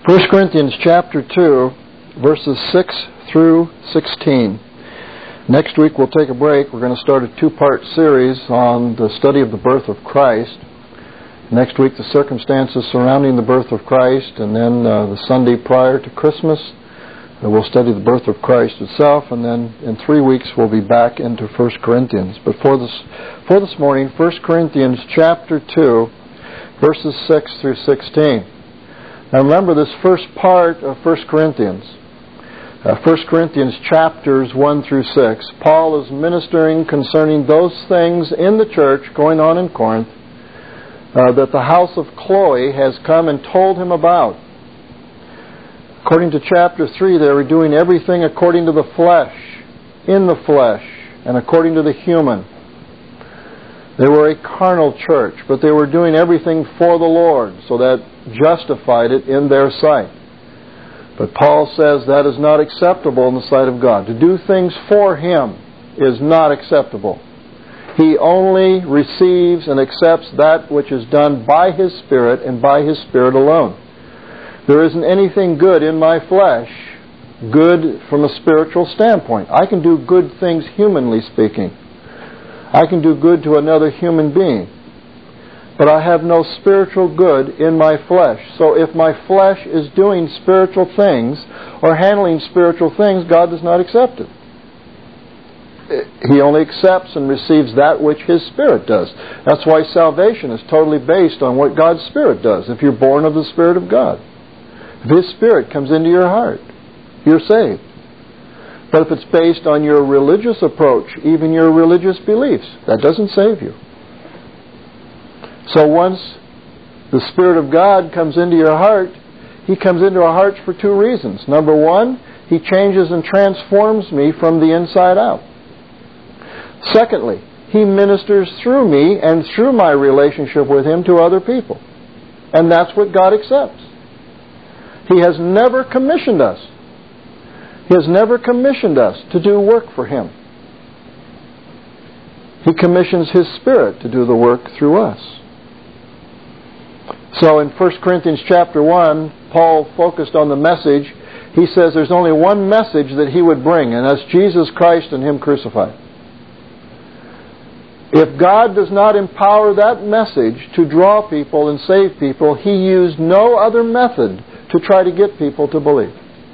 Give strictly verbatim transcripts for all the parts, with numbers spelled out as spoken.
First Corinthians chapter two, verses six through sixteen. Next week we'll take a break. We're going to start a two-part series on the study of the birth of Christ. Next week the circumstances surrounding the birth of Christ, and then uh, the Sunday prior to Christmas uh, we'll study the birth of Christ itself, and then in three weeks we'll be back into First Corinthians. But for this, for this morning, First Corinthians chapter two, verses six through sixteen. Now remember this first part of First Corinthians. Uh, First Corinthians chapters one through six. Paul is ministering concerning those things in the church going on in Corinth uh, that the house of Chloe has come and told him about. According to chapter three, they were doing everything according to the flesh, in the flesh, and according to the human. They were a carnal church, but they were doing everything for the Lord, so that justified it in their sight. But Paul says that is not acceptable in the sight of God. To do things for Him is not acceptable. He only receives and accepts that which is done by His Spirit and by His Spirit alone. There isn't anything good in my flesh, good from a spiritual standpoint. I can do good things humanly speaking. I can do good to another human being. But I have no spiritual good in my flesh. So if my flesh is doing spiritual things or handling spiritual things, God does not accept it. He only accepts and receives that which His Spirit does. That's why salvation is totally based on what God's Spirit does. If you're born of the Spirit of God, if His Spirit comes into your heart, you're saved. But if it's based on your religious approach, even your religious beliefs, that doesn't save you. So once the Spirit of God comes into your heart, He comes into our hearts for two reasons. Number one, He changes and transforms me from the inside out. Secondly, He ministers through me and through my relationship with Him to other people. And that's what God accepts. He has never commissioned us. He has never commissioned us to do work for Him. He commissions His Spirit to do the work through us. So in First Corinthians chapter one, Paul focused on the message. He says there's only one message that he would bring, and that's Jesus Christ and Him crucified. If God does not empower that message to draw people and save people, He used no other method to try to get people to believe.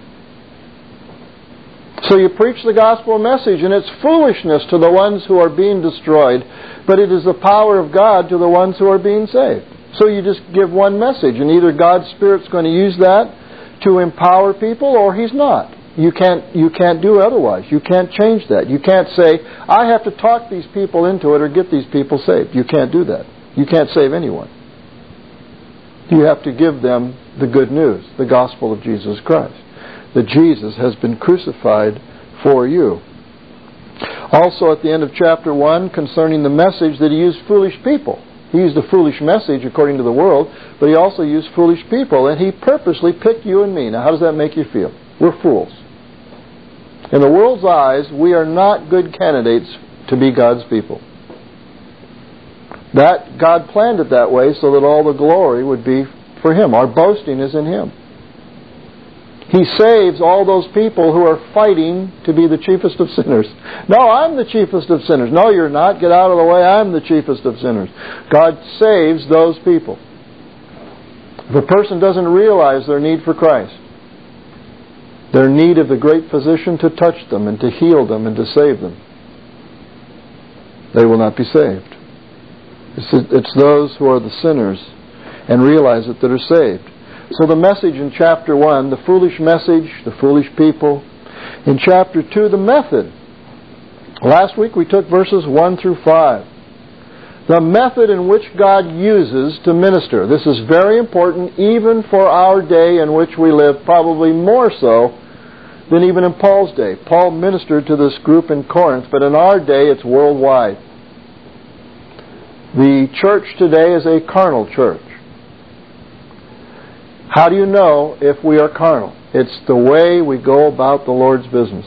So you preach the gospel message, and it's foolishness to the ones who are being destroyed, but it is the power of God to the ones who are being saved. So you just give one message, and either God's Spirit's going to use that to empower people, or He's not. You can't, you can't do otherwise. You can't change that. You can't say, I have to talk these people into it or get these people saved. You can't do that. You can't save anyone. You have to give them the good news, the gospel of Jesus Christ, that Jesus has been crucified for you. Also at the end of chapter one, concerning the message, that He used foolish people. He used a foolish message according to the world, but He also used foolish people, and He purposely picked you and me. Now how does that make you feel? We're fools. In the world's eyes, we are not good candidates to be God's people. That God planned it that way so that all the glory would be for Him. Our boasting is in Him. He saves all those people who are fighting to be the chiefest of sinners. No, I'm the chiefest of sinners. No, you're not. Get out of the way. I'm the chiefest of sinners. God saves those people. If a person doesn't realize their need for Christ, their need of the great physician to touch them and to heal them and to save them, they will not be saved. It's, it's those who are the sinners and realize it that are saved. So the message in chapter one, the foolish message, the foolish people. In chapter two, the method. Last week we took verses one through five. The method in which God uses to minister. This is very important even for our day in which we live, probably more so than even in Paul's day. Paul ministered to this group in Corinth, but in our day it's worldwide. The church today is a carnal church. How do you know if we are carnal? It's the way we go about the Lord's business.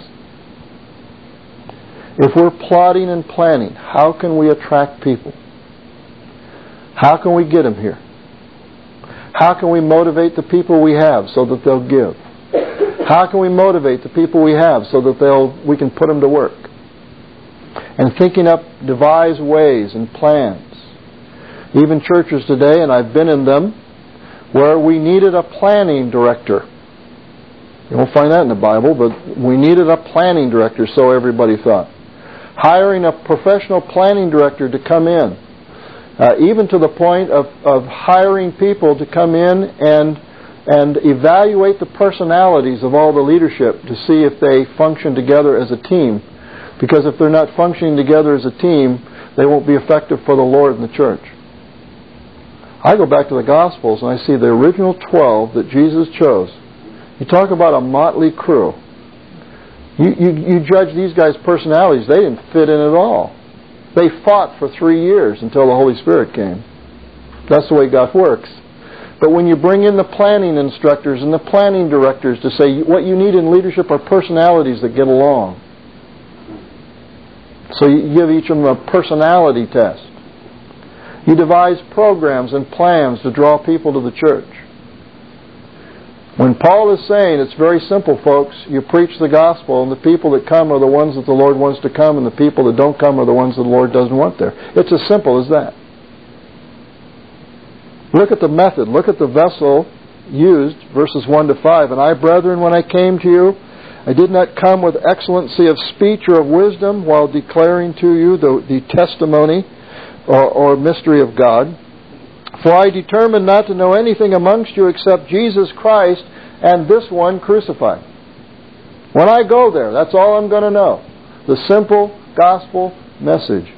If we're plotting and planning, how can we attract people? How can we get them here? How can we motivate the people we have so that they'll give? How can we motivate the people we have so that they'll we can put them to work? And thinking up devised ways and plans. Even churches today, and I've been in them, where we needed a planning director. You won't find that in the Bible, but we needed a planning director, so everybody thought. Hiring a professional planning director to come in. Uh, even to the point of, of hiring people to come in and and evaluate the personalities of all the leadership to see if they function together as a team. Because if they're not functioning together as a team, they won't be effective for the Lord and the church. I go back to the Gospels and I see the original twelve that Jesus chose. You talk about a motley crew. You, you, you judge these guys' personalities, they didn't fit in at all. They fought for three years until the Holy Spirit came. That's the way God works. But when you bring in the planning instructors and the planning directors to say what you need in leadership are personalities that get along. So you give each of them a personality test. You devise programs and plans to draw people to the church. When Paul is saying, it's very simple, folks, you preach the gospel, and the people that come are the ones that the Lord wants to come, and the people that don't come are the ones that the Lord doesn't want there. It's as simple as that. Look at the method. Look at the vessel used, verses one to five. And I, brethren, when I came to you, I did not come with excellency of speech or of wisdom while declaring to you the, the testimony or, or mystery of God. For I determined not to know anything amongst you except Jesus Christ and this one crucified. When I go there, that's all I'm going to know. The simple gospel message.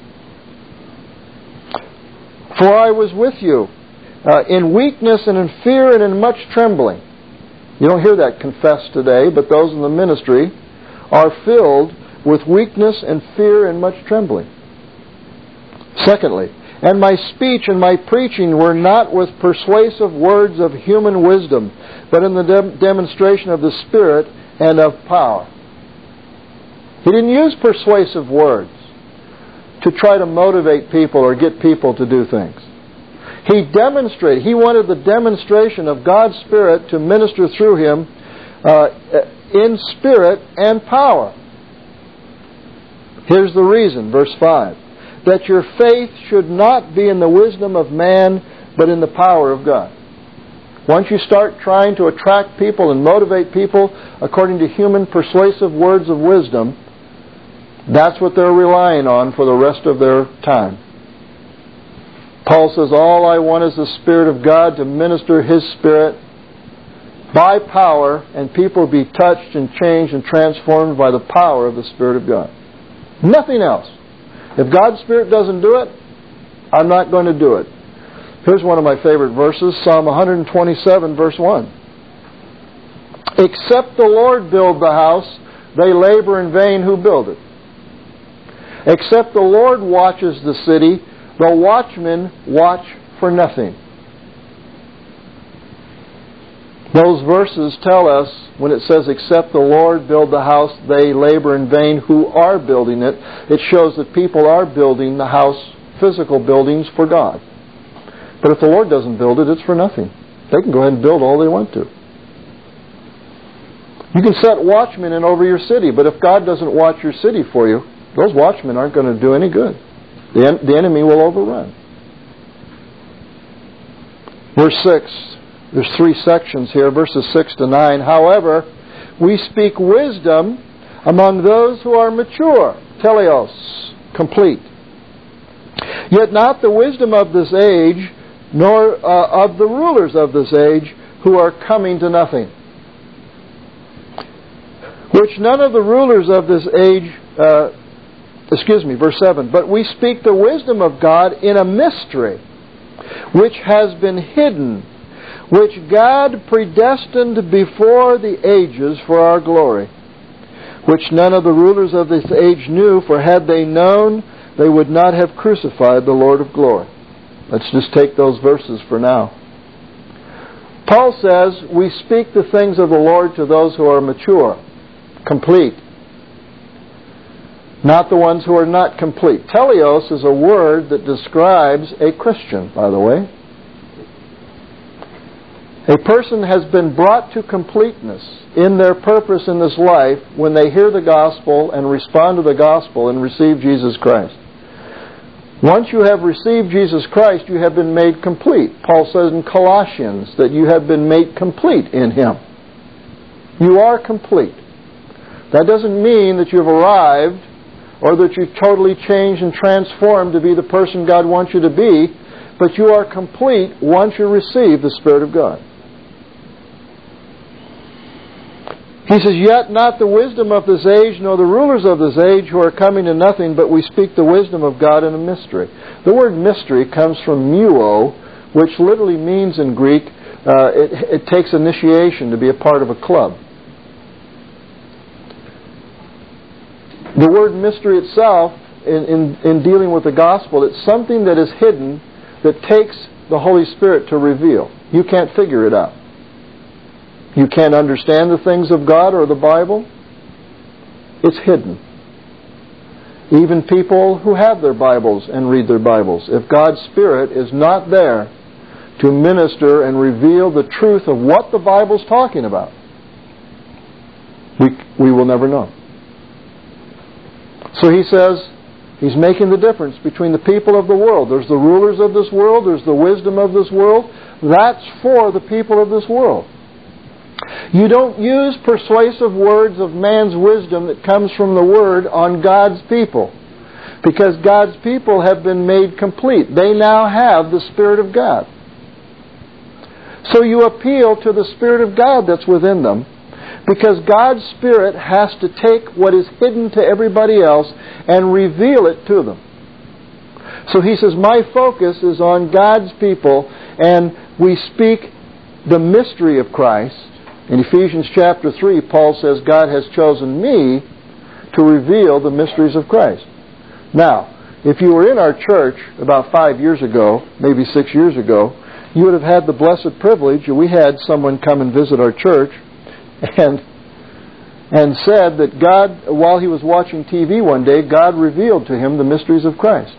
For I was with you uh, in weakness and in fear and in much trembling. You don't hear that confessed today, but those in the ministry are filled with weakness and fear and much trembling. Secondly, and my speech and my preaching were not with persuasive words of human wisdom, but in the de- demonstration of the Spirit and of power. He didn't use persuasive words to try to motivate people or get people to do things. He demonstrated, he wanted the demonstration of God's Spirit to minister through him uh, in spirit and power. Here's the reason, verse five. That your faith should not be in the wisdom of man, but in the power of God. Once you start trying to attract people and motivate people according to human persuasive words of wisdom, that's what they're relying on for the rest of their time. Paul says, all I want is the Spirit of God to minister His Spirit by power, and people be touched and changed and transformed by the power of the Spirit of God. Nothing else. If God's Spirit doesn't do it, I'm not going to do it. Here's one of my favorite verses, Psalm one twenty-seven, verse one. Except the Lord build the house, they labor in vain who build it. Except the Lord watches the city, the watchmen watch for nothing. Those verses tell us, when it says, except the Lord build the house, they labor in vain who are building it. It shows that people are building the house, physical buildings, for God. But if the Lord doesn't build it, it's for nothing. They can go ahead and build all they want to. You can set watchmen in over your city, but if God doesn't watch your city for you, those watchmen aren't going to do any good. The, en- the enemy will overrun. Verse six. There's three sections here, verses six to nine. However, we speak wisdom among those who are mature, teleos, complete. Yet not the wisdom of this age, nor uh, of the rulers of this age, who are coming to nothing. Which none of the rulers of this age, uh, excuse me, verse seven, but we speak the wisdom of God in a mystery, which has been hidden, which God predestined before the ages for our glory, which none of the rulers of this age knew, for had they known, they would not have crucified the Lord of glory. Let's just take those verses for now. Paul says, we speak the things of the Lord to those who are mature, complete, not the ones who are not complete. Teleos is a word that describes a Christian, by the way. A person has been brought to completeness in their purpose in this life when they hear the gospel and respond to the gospel and receive Jesus Christ. Once you have received Jesus Christ, you have been made complete. Paul says in Colossians that you have been made complete in Him. You are complete. That doesn't mean that you've arrived or that you've totally changed and transformed to be the person God wants you to be, but you are complete once you receive the Spirit of God. He says, "Yet not the wisdom of this age, nor the rulers of this age who are coming to nothing, but we speak the wisdom of God in a mystery." The word mystery comes from muo, which literally means in Greek, uh, it, it takes initiation to be a part of a club. The word mystery itself, in, in, in dealing with the gospel, it's something that is hidden that takes the Holy Spirit to reveal. You can't figure it out. You can't understand the things of God or the Bible. It's hidden. Even people who have their Bibles and read their Bibles, if God's Spirit is not there to minister and reveal the truth of what the Bible's talking about, we, we will never know. So he says, he's making the difference between the people of the world. There's the rulers of this world, there's the wisdom of this world. That's for the people of this world. You don't use persuasive words of man's wisdom that comes from the Word on God's people, because God's people have been made complete. They now have the Spirit of God. So you appeal to the Spirit of God that's within them, because God's Spirit has to take what is hidden to everybody else and reveal it to them. So he says, my focus is on God's people, and we speak the mystery of Christ. In Ephesians chapter three, Paul says, God has chosen me to reveal the mysteries of Christ. Now, if you were in our church about five years ago, maybe six years ago, you would have had the blessed privilege, we had someone come and visit our church and and said that God, while he was watching T V one day, God revealed to him the mysteries of Christ.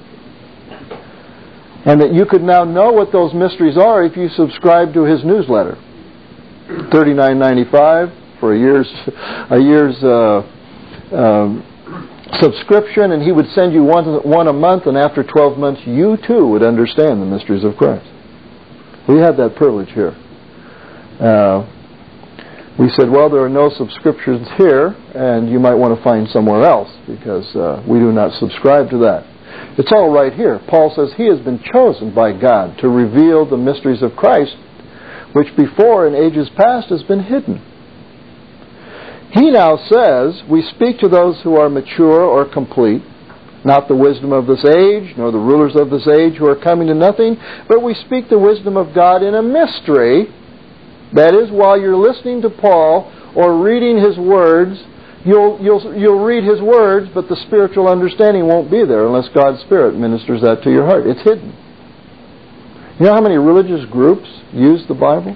And that you could now know what those mysteries are if you subscribe to his newsletter. thirty-nine ninety-five for a year's a year's uh, um, subscription, and he would send you one one a month, and after twelve months you too would understand the mysteries of Christ. We had that privilege here. Uh, we said, well, there are no subscriptions here, and you might want to find somewhere else, because uh, we do not subscribe to that. It's all right here. Paul says he has been chosen by God to reveal the mysteries of Christ, which before in ages past has been hidden. He now says, we speak to those who are mature or complete, not the wisdom of this age, nor the rulers of this age who are coming to nothing, but we speak the wisdom of God in a mystery. That is, while you're listening to Paul or reading his words, you'll, you'll, you'll read his words, but the spiritual understanding won't be there unless God's Spirit ministers that to your heart. It's hidden. You know how many religious groups use the Bible?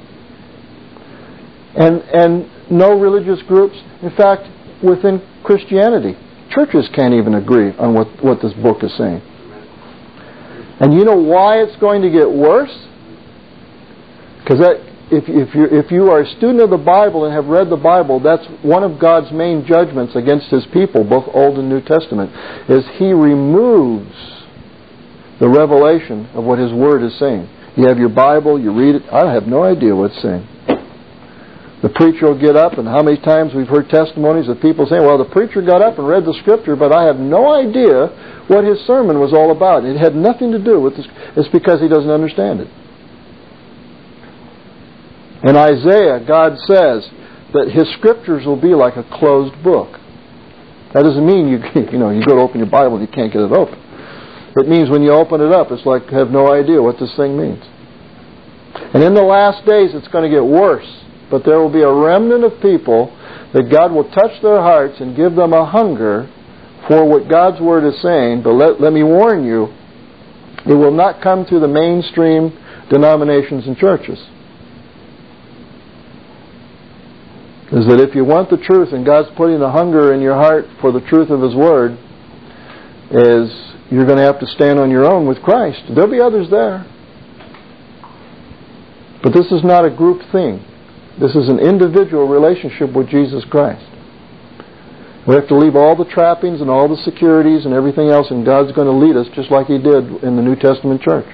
And and no religious groups, in fact, within Christianity, churches can't even agree on what, what this book is saying. And you know why it's going to get worse? Because that if if you if you are a student of the Bible and have read the Bible, that's one of God's main judgments against His people, both Old and New Testament, is He removes the revelation of what His Word is saying. You have your Bible, you read it, I have no idea what it's saying. The preacher will get up, and how many times we've heard testimonies of people saying, well, the preacher got up and read the Scripture, but I have no idea what his sermon was all about. It had nothing to do with this. It's because he doesn't understand it. In Isaiah, God says that His Scriptures will be like a closed book. That doesn't mean you you know you go to open your Bible and you can't get it open. It means when you open it up, it's like you have no idea what this thing means. And in the last days, it's going to get worse. But there will be a remnant of people that God will touch their hearts and give them a hunger for what God's Word is saying. But let, let me warn you, it will not come through the mainstream denominations and churches. Is that if you want the truth, and God's putting a hunger in your heart for the truth of His Word, is you're going to have to stand on your own with Christ. There'll be others there. But this is not a group thing. This is an individual relationship with Jesus Christ. We have to leave all the trappings and all the securities and everything else, and God's going to lead us just like He did in the New Testament church.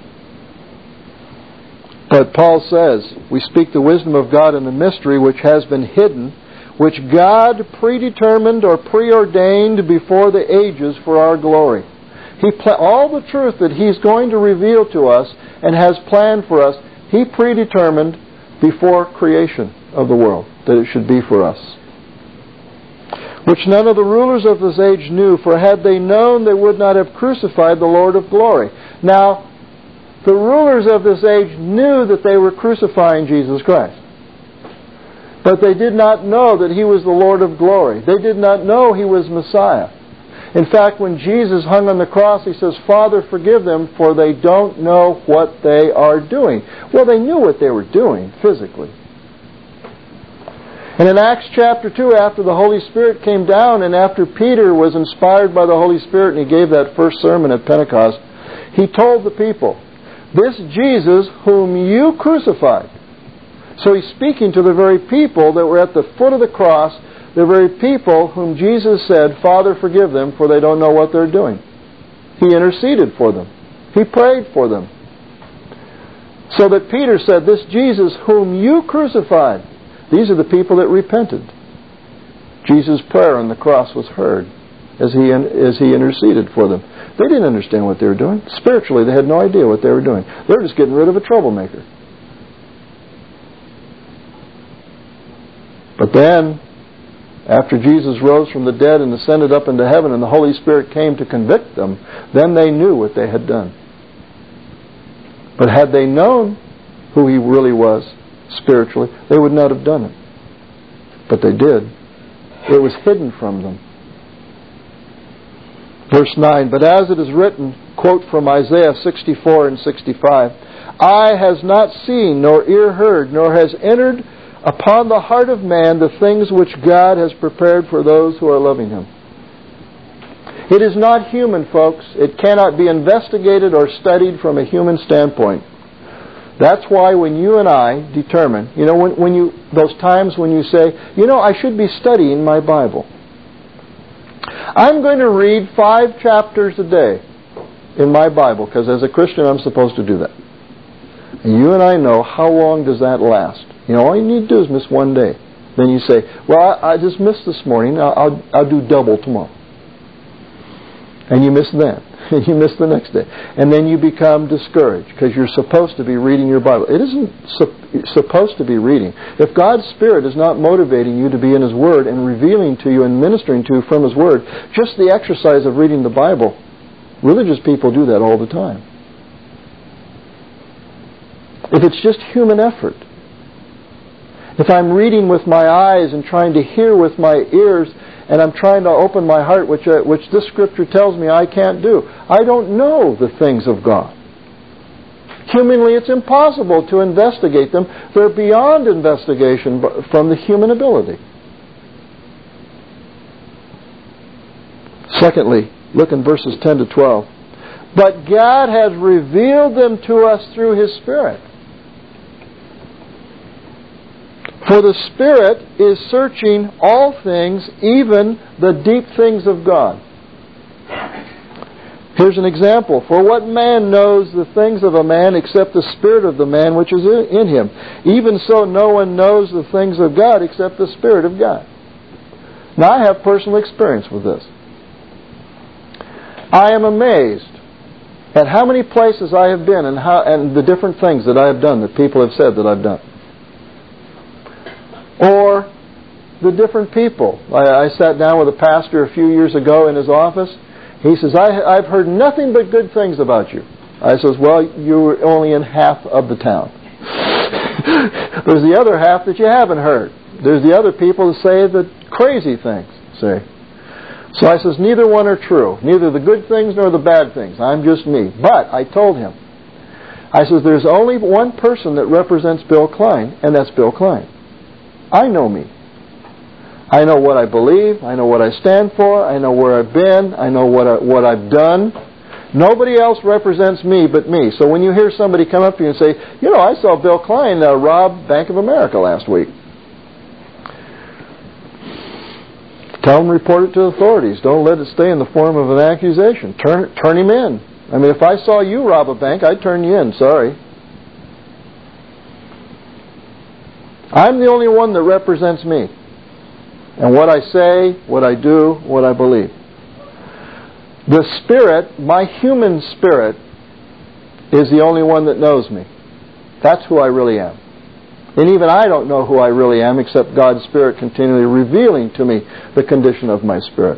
But Paul says, we speak the wisdom of God in the mystery which has been hidden, which God predetermined or preordained before the ages for our glory. He pla- all the truth that He's going to reveal to us and has planned for us, He predetermined before creation of the world that it should be for us. Which none of the rulers of this age knew, for had they known, they would not have crucified the Lord of glory. Now, the rulers of this age knew that they were crucifying Jesus Christ. But they did not know that He was the Lord of glory. They did not know He was Messiah. In fact, when Jesus hung on the cross, He says, Father, forgive them, for they don't know what they are doing. Well, they knew what they were doing physically. And in Acts chapter two, after the Holy Spirit came down and after Peter was inspired by the Holy Spirit and he gave that first sermon at Pentecost, he told the people, this Jesus whom you crucified. So he's speaking to the very people that were at the foot of the cross, the very people whom Jesus said, Father, forgive them, for they don't know what they're doing. He interceded for them. He prayed for them. So that Peter said, this Jesus whom you crucified. These are the people that repented. Jesus' prayer on the cross was heard as he, as he interceded for them. They didn't understand what they were doing. Spiritually, they had no idea what they were doing. They were just getting rid of a troublemaker. But then, after Jesus rose from the dead and ascended up into heaven and the Holy Spirit came to convict them, then they knew what they had done. But had they known who He really was spiritually, they would not have done it. But they did. It was hidden from them. Verse nine, but as it is written, quote from Isaiah sixty-four and sixty-five, eye has not seen, nor ear heard, nor has entered upon the heart of man the things which God has prepared for those who are loving Him. It is not human, folks. It cannot be investigated or studied from a human standpoint. That's why when you and I determine, you know, when, when you, those times when you say, you know, I should be studying my Bible. I'm going to read five chapters a day in my Bible, because as a Christian I'm supposed to do that. And you and I know, how long does that last? You know, all you need to do is miss one day. Then you say, well, I, I just missed this morning, I'll, I'll, I'll do double tomorrow. And you miss that. And you miss the next day. And then you become discouraged because you're supposed to be reading your Bible. It isn't su- supposed to be reading. If God's Spirit is not motivating you to be in His Word and revealing to you and ministering to you from His Word, just the exercise of reading the Bible, religious people do that all the time. If it's just human effort, if I'm reading with my eyes and trying to hear with my ears, and I'm trying to open my heart, which uh, which this Scripture tells me I can't do, I don't know the things of God. Humanly, it's impossible to investigate them. They're beyond investigation from the human ability. Secondly, look in verses ten to twelve. But God has revealed them to us through His Spirit. For the Spirit is searching all things, even the deep things of God. Here's an example. For what man knows the things of a man except the Spirit of the man which is in him? Even so no one knows the things of God except the Spirit of God. Now I have personal experience with this. I am amazed at how many places I have been and how and the different things that I have done that people have said that I've done. Or the different people. I, I sat down with a pastor a few years ago in his office. He says, I, I've heard nothing but good things about you. I says, well, you're only in half of the town. There's the other half that you haven't heard. There's the other people that say the crazy things. See? So I says, neither one are true. Neither the good things nor the bad things. I'm just me. But I told him, I says, there's only one person that represents Bill Klein, and that's Bill Klein. I know me. I know what I believe. I know what I stand for. I know where I've been. I know what, I, what I've done. Nobody else represents me but me. So when you hear somebody come up to you and say, you know, I saw Bill Klein uh, rob Bank of America last week. Tell them, report it to authorities. Don't let it stay in the form of an accusation. Turn, turn him in. I mean, if I saw you rob a bank, I'd turn you in. Sorry. I'm the only one that represents me. And what I say, what I do, what I believe. The Spirit, my human spirit, is the only one that knows me. That's who I really am. And even I don't know who I really am except God's Spirit continually revealing to me the condition of my spirit.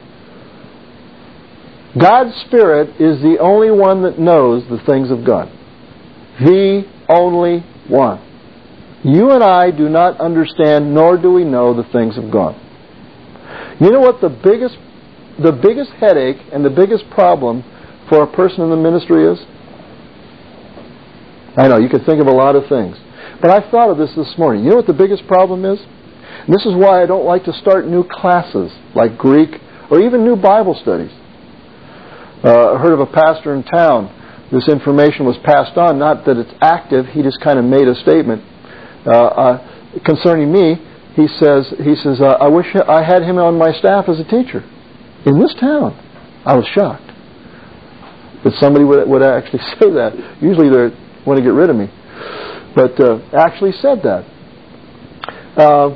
God's Spirit is the only one that knows the things of God. The only one. You and I do not understand, nor do we know the things of God. You know what the biggest, the biggest headache and the biggest problem for a person in the ministry is? I know, you could think of a lot of things. But I thought of this this morning. You know what the biggest problem is? And this is why I don't like to start new classes like Greek or even new Bible studies. Uh, I heard of a pastor in town. This information was passed on, not that it's active. He just kind of made a statement. Uh, uh, concerning me, he says, he says, uh, I wish I had him on my staff as a teacher in this town. I was shocked that somebody would, would actually say that. Usually they want to get rid of me. But uh, actually said that. Uh,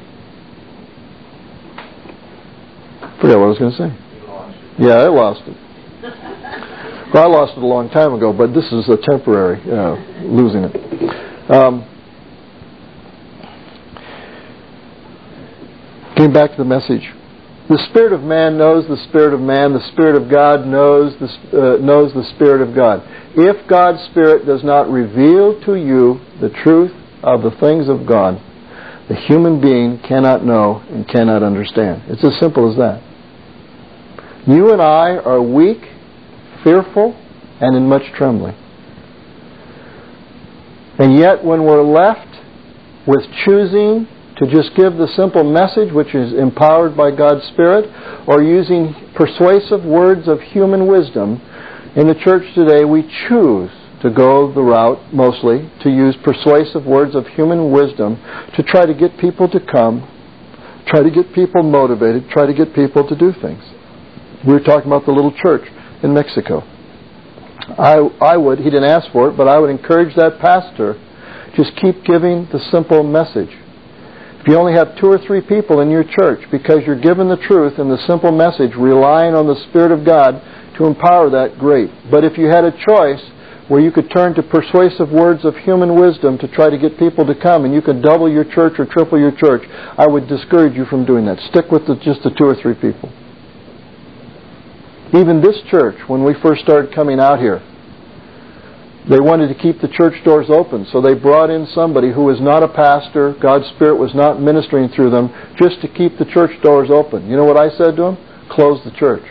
forget what I was going to say. Yeah, I lost it. Well, I lost it a long time ago, but this is a temporary uh, losing it. Um, Getting back to the message. The Spirit of man knows the Spirit of man. The Spirit of God knows the, uh, knows the Spirit of God. If God's Spirit does not reveal to you the truth of the things of God, the human being cannot know and cannot understand. It's as simple as that. You and I are weak, fearful, and in much trembling. And yet when we're left with choosing to just give the simple message which is empowered by God's Spirit, or using persuasive words of human wisdom, in the church today we choose to go the route, mostly, to use persuasive words of human wisdom to try to get people to come, try to get people motivated, try to get people to do things. We were talking about the little church in Mexico. I, I would, he didn't ask for it, but I would encourage that pastor, just keep giving the simple message. If you only have two or three people in your church, because you're given the truth and the simple message, relying on the Spirit of God to empower that, great. But if you had a choice where you could turn to persuasive words of human wisdom to try to get people to come, and you could double your church or triple your church, I would discourage you from doing that. Stick with the, just the two or three people. Even this church, when we first started coming out here, they wanted to keep the church doors open, so they brought in somebody who was not a pastor, God's Spirit was not ministering through them, just to keep the church doors open. You know what I said to them? Close the church.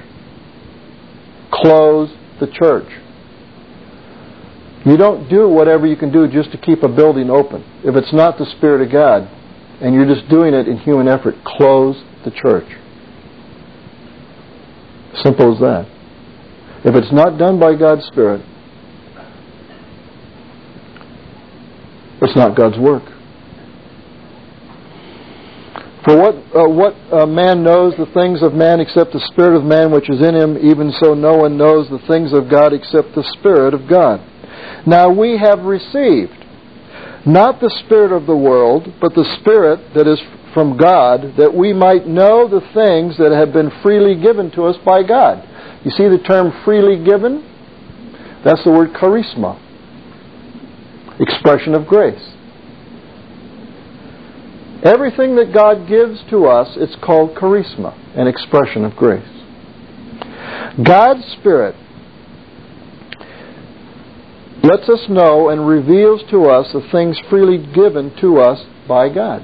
Close the church. You don't do whatever you can do just to keep a building open. If it's not the Spirit of God, and you're just doing it in human effort, close the church. Simple as that. If it's not done by God's Spirit, it's not God's work. For what uh, what uh, man knows the things of man except the Spirit of man which is in him, even so no one knows the things of God except the Spirit of God. Now we have received not the spirit of the world, but the Spirit that is from God, that we might know the things that have been freely given to us by God. You see the term freely given? That's the word charisma. Expression of grace. Everything that God gives to us, it's called charisma, an expression of grace. God's Spirit lets us know and reveals to us the things freely given to us by God.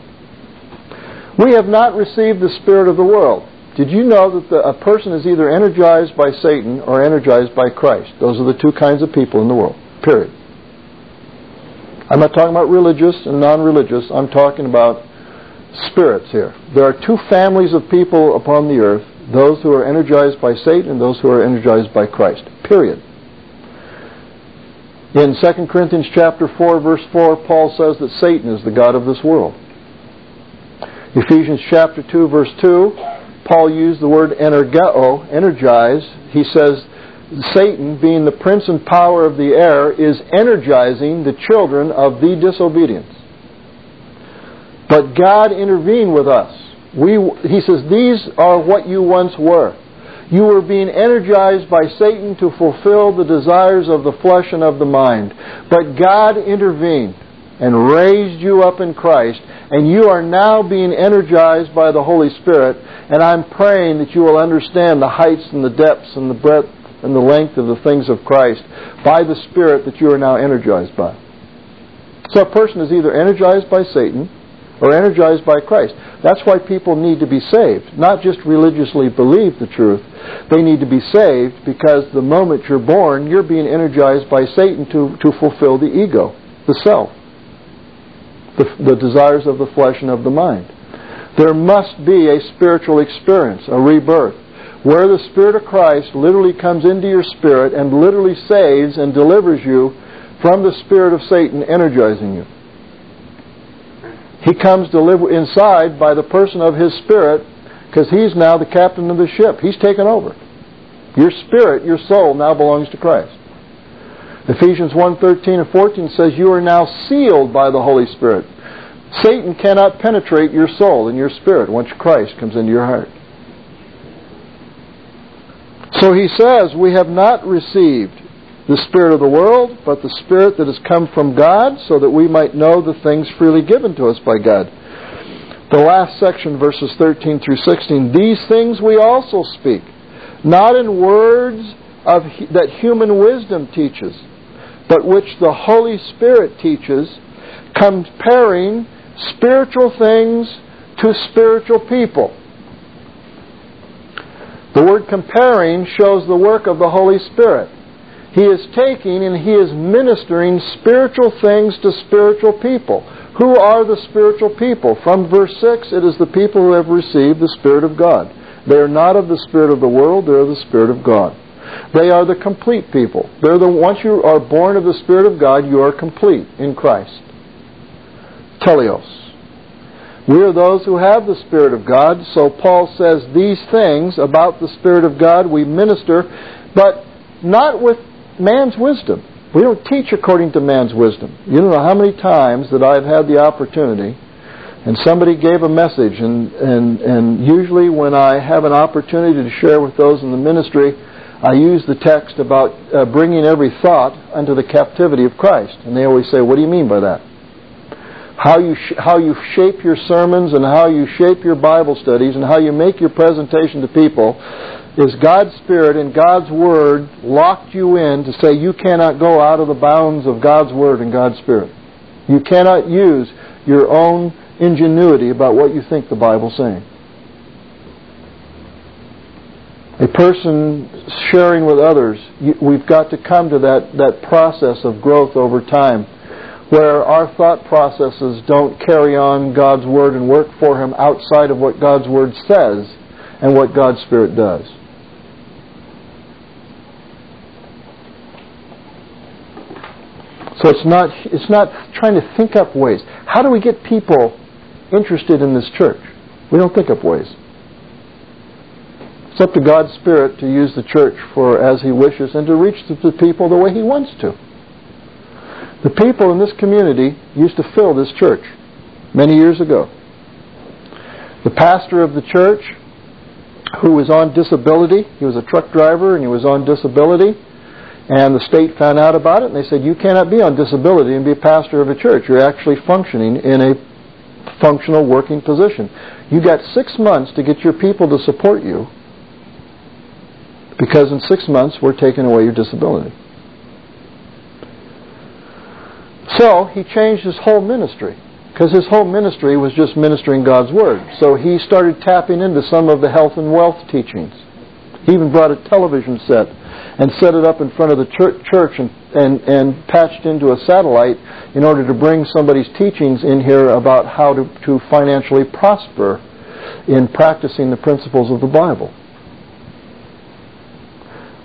We have not received the spirit of the world. Did you know that the, a person is either energized by Satan or energized by Christ? Those are the two kinds of people in the world, period. I'm not talking about religious and non-religious. I'm talking about spirits here. There are two families of people upon the earth. Those who are energized by Satan and those who are energized by Christ. Period. In Second Corinthians chapter four, verse four, Paul says that Satan is the god of this world. Ephesians chapter two, verse two, Paul used the word energeo, energize. He says Satan, being the prince and power of the air, is energizing the children of the disobedience. But God intervened with us. We, he says, these are what you once were. You were being energized by Satan to fulfill the desires of the flesh and of the mind. But God intervened and raised you up in Christ, and you are now being energized by the Holy Spirit, and I'm praying that you will understand the heights and the depths and the breadth and the length of the things of Christ by the Spirit that you are now energized by. So a person is either energized by Satan or energized by Christ. That's why people need to be saved. Not just religiously believe the truth. They need to be saved because the moment you're born, you're being energized by Satan to, to fulfill the ego, the self, the, the desires of the flesh and of the mind. There must be a spiritual experience, a rebirth, where the Spirit of Christ literally comes into your spirit and literally saves and delivers you from the spirit of Satan energizing you. He comes to live inside by the person of His Spirit because He's now the captain of the ship. He's taken over. Your spirit, your soul, now belongs to Christ. Ephesians one thirteen and fourteen says you are now sealed by the Holy Spirit. Satan cannot penetrate your soul and your spirit once Christ comes into your heart. So he says, we have not received the spirit of the world, but the Spirit that has come from God, so that we might know the things freely given to us by God. The last section, verses thirteen through sixteen, these things we also speak, not in words of that human wisdom teaches, but which the Holy Spirit teaches, comparing spiritual things to spiritual people. The word comparing shows the work of the Holy Spirit. He is taking and He is ministering spiritual things to spiritual people. Who are the spiritual people? From verse six, it is the people who have received the Spirit of God. They are not of the spirit of the world, they are the Spirit of God. They are the complete people. They're the once you are born of the Spirit of God, you are complete in Christ. Teleos. We are those who have the Spirit of God, so Paul says these things about the Spirit of God we minister, but not with man's wisdom. We don't teach according to man's wisdom. You don't know how many times that I've had the opportunity and somebody gave a message, and, and, and usually when I have an opportunity to share with those in the ministry, I use the text about uh, bringing every thought unto the captivity of Christ. And they always say, what do you mean by that? How you sh- how you shape your sermons and how you shape your Bible studies and how you make your presentation to people is God's Spirit and God's Word locked you in to say you cannot go out of the bounds of God's Word and God's Spirit. You cannot use your own ingenuity about what you think the Bible's saying. A person sharing with others, we've got to come to that, that process of growth over time, where our thought processes don't carry on God's Word and work for Him outside of what God's Word says and what God's Spirit does. So it's not it's not trying to think up ways. How do we get people interested in this church? We don't think up ways. It's up to God's Spirit to use the church for as He wishes and to reach the people the way He wants to. The people in this community used to fill this church many years ago. The pastor of the church, who was on disability, he was a truck driver and he was on disability, and the state found out about it and they said, you cannot be on disability and be a pastor of a church. You're actually functioning in a functional working position. You got six months to get your people to support you, because in six months we're taking away your disability. So he changed his whole ministry, because his whole ministry was just ministering God's Word. So he started tapping into some of the health and wealth teachings. He even brought a television set and set it up in front of the church and, and, and patched into a satellite in order to bring somebody's teachings in here about how to, to financially prosper in practicing the principles of the Bible.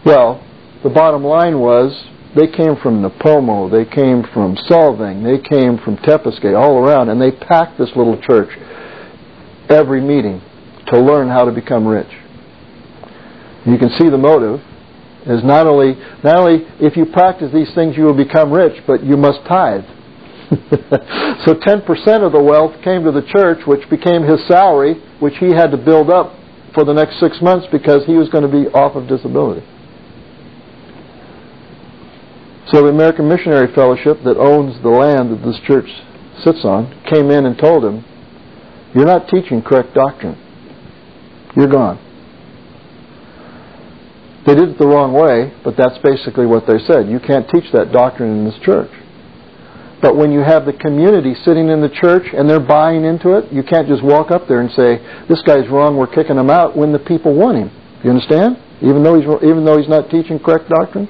Well, the bottom line was they came from Napomo, they came from Solvang, they came from Tepiscate, all around, and they packed this little church every meeting to learn how to become rich. You can see the motive is not only not only if you practice these things you will become rich, but you must tithe. So ten percent of the wealth came to the church, which became his salary, which he had to build up for the next six months because he was going to be off of disability. So the American Missionary Fellowship that owns the land that this church sits on came in and told him, "You're not teaching correct doctrine. You're gone." They did it the wrong way, but that's basically what they said. You can't teach that doctrine in this church. But when you have the community sitting in the church and they're buying into it, you can't just walk up there and say, "This guy's wrong, we're kicking him out," when the people want him. You understand? Even though he's even though he's not teaching correct doctrine.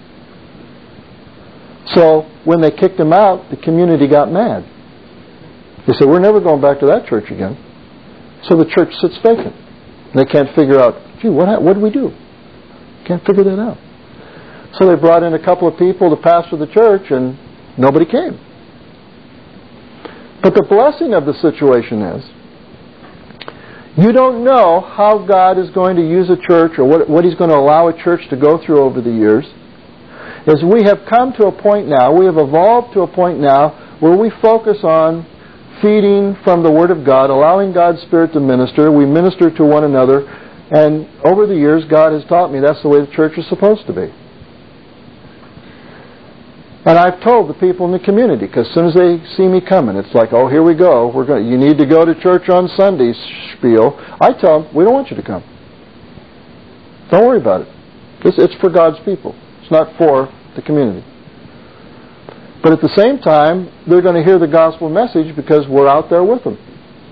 So when they kicked him out, the community got mad. They said, "We're never going back to that church again." So the church sits vacant. They can't figure out, "Gee, what what did we do?" Can't figure that out. So they brought in a couple of people to pastor the church, and nobody came. But the blessing of the situation is, you don't know how God is going to use a church or what, what He's going to allow a church to go through over the years. As we have come to a point now, we have evolved to a point now where we focus on feeding from the Word of God, allowing God's Spirit to minister. We minister to one another. And over the years, God has taught me that's the way the church is supposed to be. And I've told the people in the community, because as soon as they see me coming, it's like, "Oh, here we go. We're going. You need to go to church on Sundays," spiel. I tell them, "We don't want you to come. Don't worry about it. It's, it's for God's people. It's not for the community." But at the same time, they're going to hear the gospel message because we're out there with them.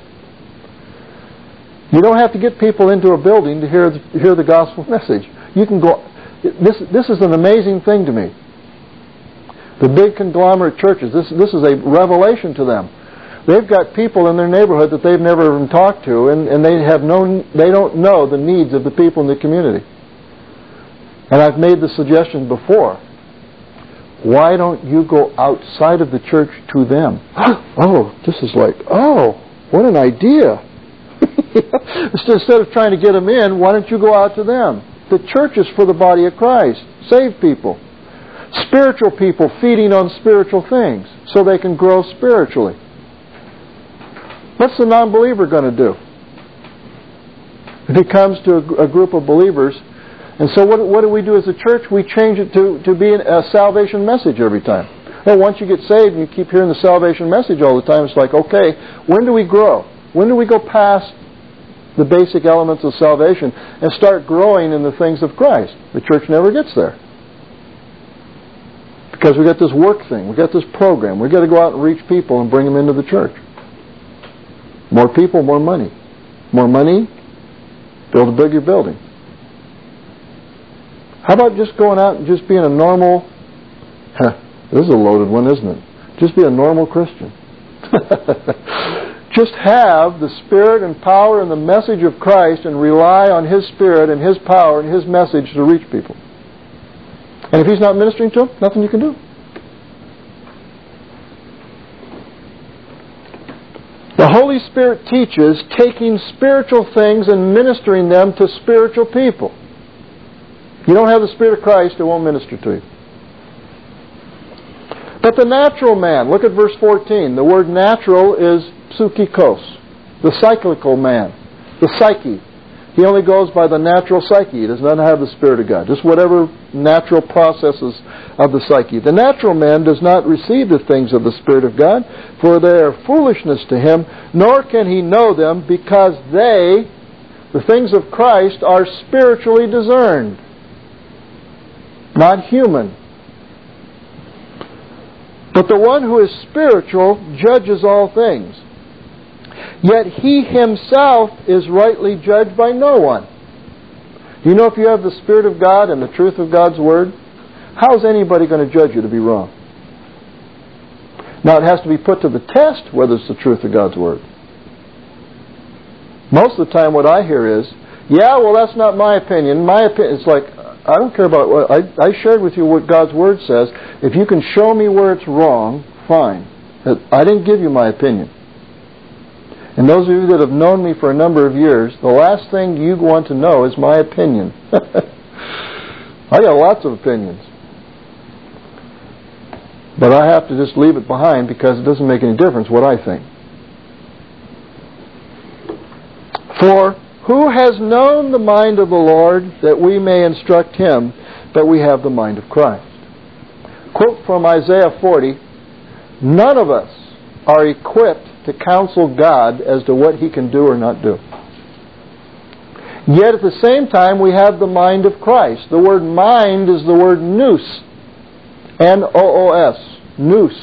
You don't have to get people into a building to hear the, hear the gospel message. You can go. This this is an amazing thing to me. The big conglomerate churches. This this is a revelation to them. They've got people in their neighborhood that they've never even talked to, and, and they have no they don't know the needs of the people in the community. And I've made the suggestion before. Why don't you go outside of the church to them? Oh, this is like oh, what an idea. Instead of trying to get them in, why don't you go out to them? The church is for the body of Christ. Save people. Spiritual people feeding on spiritual things so they can grow spiritually. What's the non-believer going to do? If he comes to a, a group of believers, and so what, what do we do as a church? We change it to, to be a salvation message every time. Well, once you get saved and you keep hearing the salvation message all the time, it's like, okay, when do we grow? When do we go past the basic elements of salvation and start growing in the things of Christ? The church never gets there. Because we got this work thing, we got this program. We got to go out and reach people and bring them into the church. More people, more money. More money, build a bigger building. How about just going out and just being a normal, huh, this is a loaded one, isn't it? Just be a normal Christian. Just have the Spirit and power and the message of Christ and rely on His Spirit and His power and His message to reach people. And if He's not ministering to them, nothing you can do. The Holy Spirit teaches taking spiritual things and ministering them to spiritual people. If you don't have the Spirit of Christ, it won't minister to you. But the natural man, look at verse fourteen. The word natural is psychikos, the cyclical man, the psyche. He only goes by the natural psyche. He does not have the Spirit of God. Just whatever natural processes of the psyche. The natural man does not receive the things of the Spirit of God, for they are foolishness to him, nor can he know them, because they, the things of Christ, are spiritually discerned, not human. But the one who is spiritual judges all things. Yet he himself is rightly judged by no one. Do you know if you have the Spirit of God and the truth of God's Word, how is anybody going to judge you to be wrong? Now it has to be put to the test whether it's the truth of God's Word. Most of the time what I hear is, yeah, well that's not my opinion. My opinion, it's like, I don't care about what... I, I shared with you what God's Word says. If you can show me where it's wrong, fine. I didn't give you my opinion. And those of you that have known me for a number of years, the last thing you want to know is my opinion. I got lots of opinions. But I have to just leave it behind because it doesn't make any difference what I think. For who has known the mind of the Lord that we may instruct him, but we have the mind of Christ? Quote from Isaiah forty, none of us are equipped to counsel God as to what he can do or not do. Yet at the same time we have the mind of Christ. The word mind is the word nous. N O O S. Nous.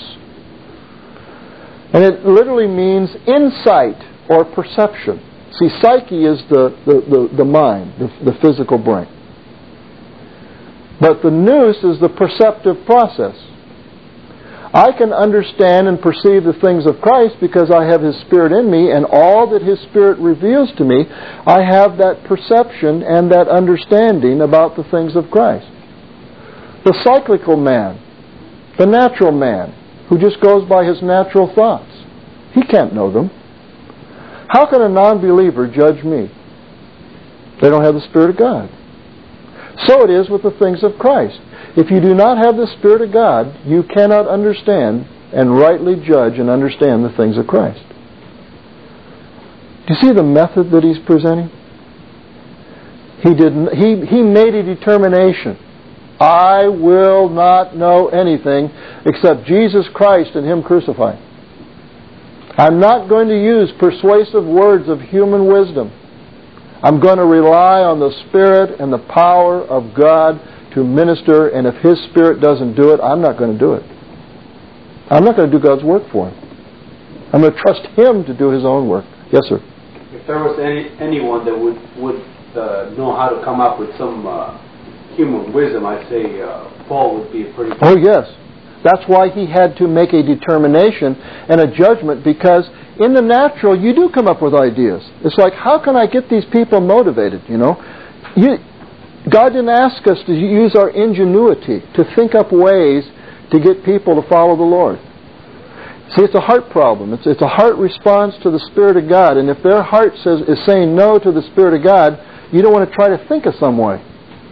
And it literally means insight or perception. See, psyche is the, the, the, the mind, the, the physical brain. But the nous is the perceptive process. I can understand and perceive the things of Christ because I have His Spirit in me, and all that His Spirit reveals to me, I have that perception and that understanding about the things of Christ. The cyclical man, the natural man, who just goes by his natural thoughts, he can't know them. How can a non-believer judge me? They don't have the Spirit of God. So it is with the things of Christ. If you do not have the Spirit of God, you cannot understand and rightly judge and understand the things of Christ. Do you see the method that he's presenting? He didn't. He, he made a determination. I will not know anything except Jesus Christ and Him crucified. I'm not going to use persuasive words of human wisdom. I'm going to rely on the Spirit and the power of God to minister, and if His Spirit doesn't do it, I'm not going to do it. I'm not going to do God's work for Him. I'm going to trust Him to do His own work. Yes, sir? If there was any anyone that would, would uh, know how to come up with some uh, human wisdom, I'd say uh, Paul would be a pretty... Oh, yes. That's why he had to make a determination and a judgment, because in the natural, you do come up with ideas. It's like, how can I get these people motivated, you know? You, God didn't ask us to use our ingenuity to think up ways to get people to follow the Lord. See, it's a heart problem. It's, it's a heart response to the Spirit of God. And if their heart says is saying no to the Spirit of God, you don't want to try to think of some way.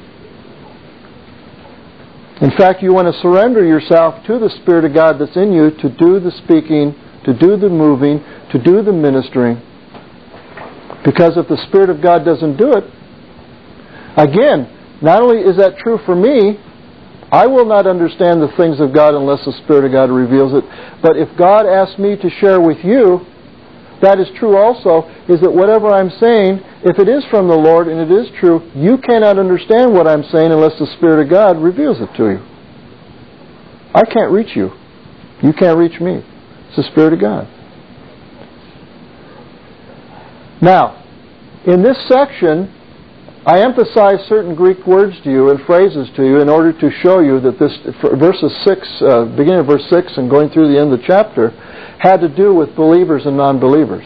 In fact, you want to surrender yourself to the Spirit of God that's in you to do the speaking, to do the moving, to do the ministering. Because if the Spirit of God doesn't do it, again, not only is that true for me, I will not understand the things of God unless the Spirit of God reveals it. But if God asks me to share with you, that is true also, is that whatever I'm saying, if it is from the Lord and it is true, you cannot understand what I'm saying unless the Spirit of God reveals it to you. I can't reach you. You can't reach me. It's the Spirit of God. Now, in this section, I emphasize certain Greek words to you and phrases to you in order to show you that this, verses six, uh, beginning of verse six and going through the end of the chapter, had to do with believers and non-believers.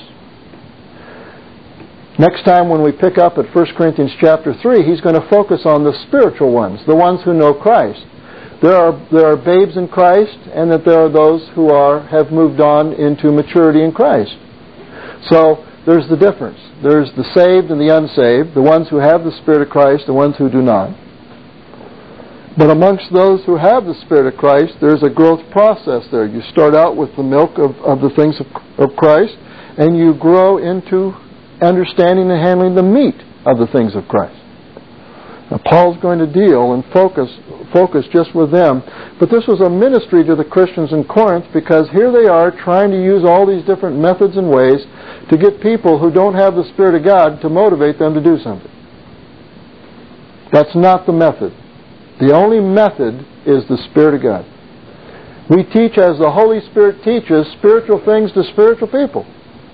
Next time when we pick up at First Corinthians chapter three, he's going to focus on the spiritual ones, the ones who know Christ. There are there are babes in Christ, and that there are those who are have moved on into maturity in Christ. So there's the difference. There's the saved and the unsaved, the ones who have the Spirit of Christ, the ones who do not. But amongst those who have the Spirit of Christ, there's a growth process there. You start out with the milk of, of the things of, of Christ, and you grow into understanding and handling the meat of the things of Christ. Now, Paul's going to deal and focus focus just with them. But this was a ministry to the Christians in Corinth, because here they are trying to use all these different methods and ways to get people who don't have the Spirit of God to motivate them to do something. That's not the method. The only method is the Spirit of God. We teach as the Holy Spirit teaches spiritual things to spiritual people.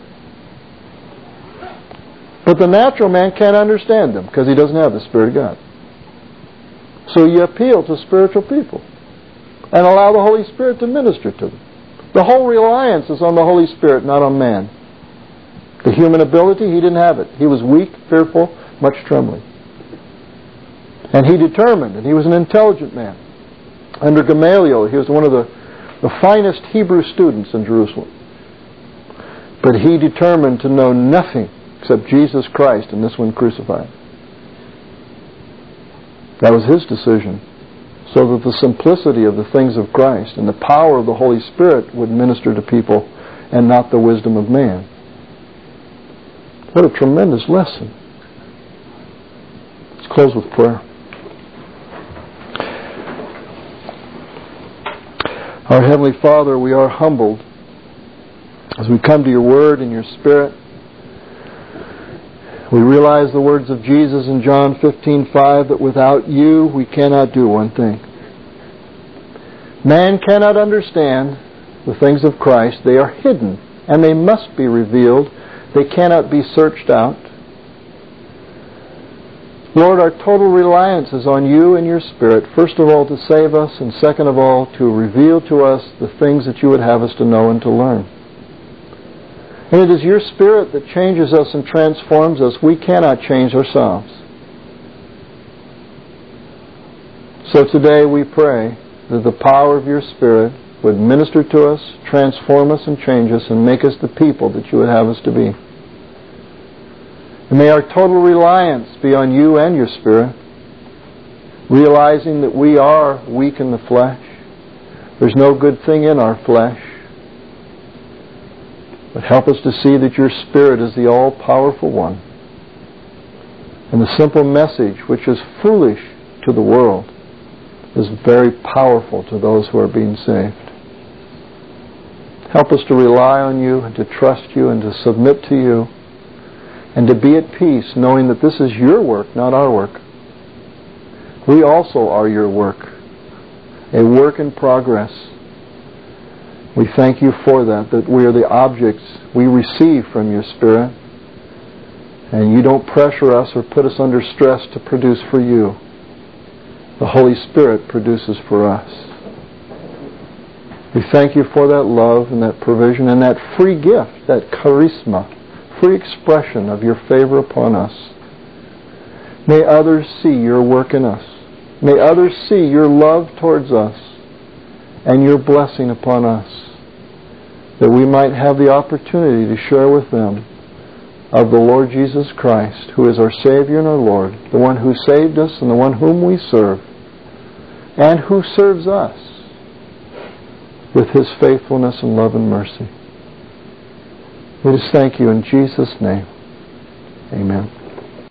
But the natural man can't understand them because he doesn't have the Spirit of God. So you appeal to spiritual people and allow the Holy Spirit to minister to them. The whole reliance is on the Holy Spirit, not on man. The human ability, he didn't have it. He was weak, fearful, much trembling. And he determined, and he was an intelligent man. Under Gamaliel, he was one of the, the finest Hebrew students in Jerusalem. But he determined to know nothing except Jesus Christ and this one crucified. That was his decision, so that the simplicity of the things of Christ and the power of the Holy Spirit would minister to people and not the wisdom of man. What a tremendous lesson. Let's close with prayer. Our Heavenly Father, we are humbled as we come to your Word and your Spirit. We realize the words of Jesus in John fifteen five, that without you we cannot do one thing. Man cannot understand the things of Christ. They are hidden, and they must be revealed. They cannot be searched out. Lord, our total reliance is on you and your Spirit, first of all to save us, and second of all to reveal to us the things that you would have us to know and to learn. And it is your Spirit that changes us and transforms us. We cannot change ourselves. So today we pray that the power of your Spirit would minister to us, transform us and change us, and make us the people that you would have us to be. And may our total reliance be on you and your Spirit, realizing that we are weak in the flesh. There's no good thing in our flesh. But help us to see that your Spirit is the all-powerful one. And the simple message, which is foolish to the world, is very powerful to those who are being saved. Help us to rely on you and to trust you and to submit to you and to be at peace, knowing that this is your work, not our work. We also are your work, a work in progress. We thank you for that, that we are the objects we receive from your Spirit, and you don't pressure us or put us under stress to produce for you. The Holy Spirit produces for us. We thank you for that love and that provision and that free gift, that charisma, free expression of your favor upon us. May others see your work in us. May others see your love towards us and your blessing upon us, that we might have the opportunity to share with them of the Lord Jesus Christ, who is our Savior and our Lord, the one who saved us and the one whom we serve, and who serves us with his faithfulness and love and mercy. We just thank you in Jesus' name. Amen.